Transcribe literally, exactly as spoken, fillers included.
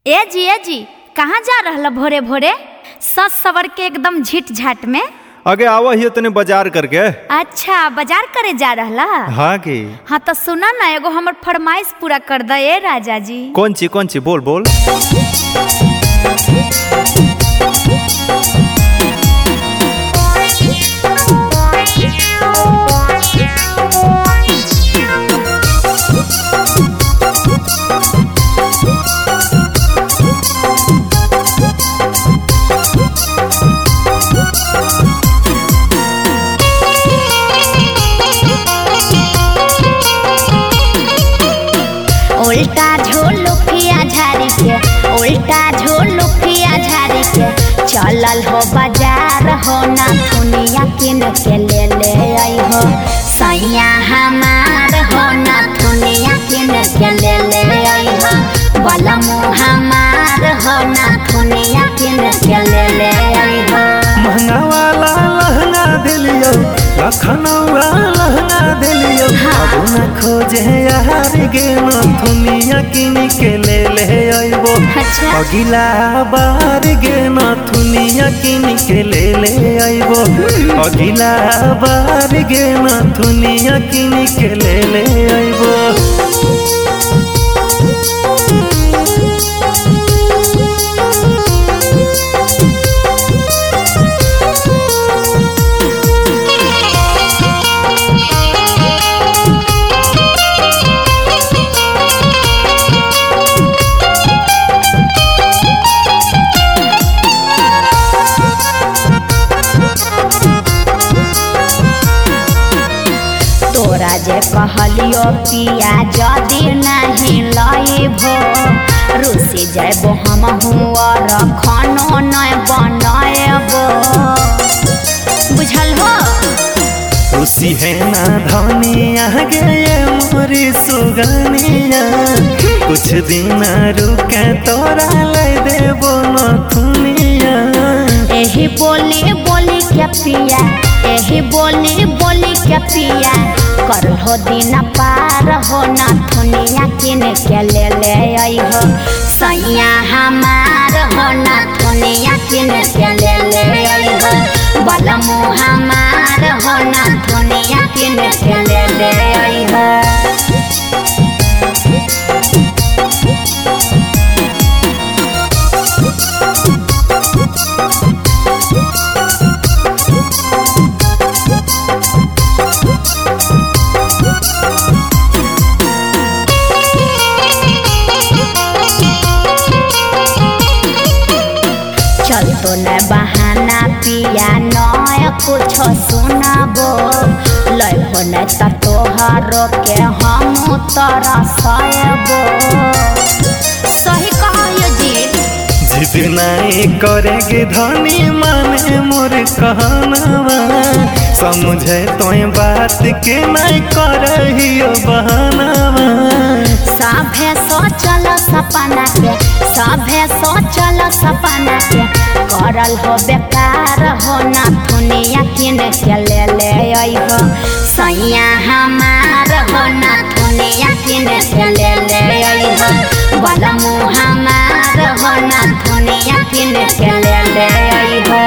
ए जी ए जी कहाँ जा रहला भोरे भोरे सस सवर के एकदम झिट झाट में। आगे आवा ही तने बाजार करके। अच्छा बाजार करे जा रहला। हाँ की हाँ तो सुना ना एगो हमर फरमाइश पूरा कर दे ए राजा जी। कौन ची कौन ची बोल बोल। उल्टा झोलुकिया झाड़ी के उल्टा झोलुकिया झाड़ी के चलल हो बाजार हो ना दुनिया किन के ले ले आई हो सैया हमार हो ना दुनिया किन के ले ले आई हो बलमु हमार हो ना दुनिया किन के ले ले आई हो। महंगा वाला लहंगा दिलियो लखनऊआ लहंगा दिलियो अब न खोजे यार गे न दुनिया किन के ले ले आइबो। अच्छा अगिला बार गे न दुनिया किन के ले ले आइबो। अगिला बार गे न दुनिया किन के ले ले आइबो। तोरा जे कहलियो पिया जदि नहीं लइबो रुसी जाइबो हम हुआर खानो नहीं बनाएबो बुझल हो। खुशी है ना धनिया गे मोरी सुगनिया कुछ दिन रुके तोरा ले देबो न दुनिया। एही बोली बोली के पिया एही बोली बोली के पिया कर हो दिन पार हो ना दुनिया किन के ले ले आई हो सैया हमार हो ना दुनिया किन के ले ले आई हो बलमु हमार हो ना दुनिया किन के ले ले आई हो। चल तो न बहाना पिया नय कुछ सुनाबो लइबो न त तोहरो के हम तोरा सयबो। सही कहियो जी जिद नहीं करेगी धनी माने मोर कहनावा समझे तोय बात के नहीं करहियो बहानावा। सभे सोचल सपना के सभे सोचल सपना के करल हो बेकार हो ना दुनिया किन के ले ले आई हो सैया हमार हो ना दुनिया किन के ले ले आई हो बलमु हमार हो ना दुनिया किन के ले ले आई हो।